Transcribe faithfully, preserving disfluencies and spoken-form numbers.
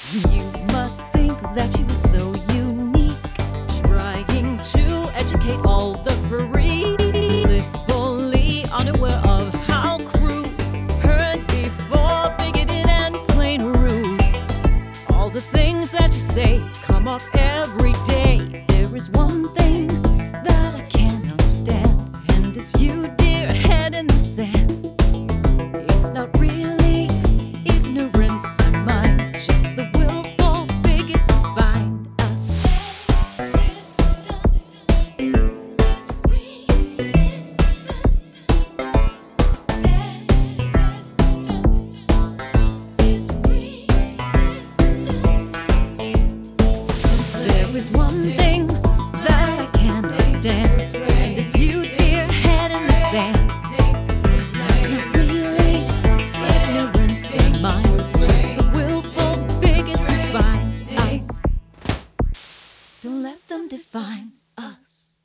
You must think that you are so unique, trying to educate all the free, blissfully unaware of how crude, heard before, bigoted and plain rude. All the things that you say come up every day. There is one thing that I can't understand, and it's you, dear, head in the sand. It's not really ignorance of mine, just the willful bigots who find us. There is one thing that I can't understand, and it's you, dear, head in the sand. It's not really ignorance of mine, just the willful bigots who find us. Don't let them define us.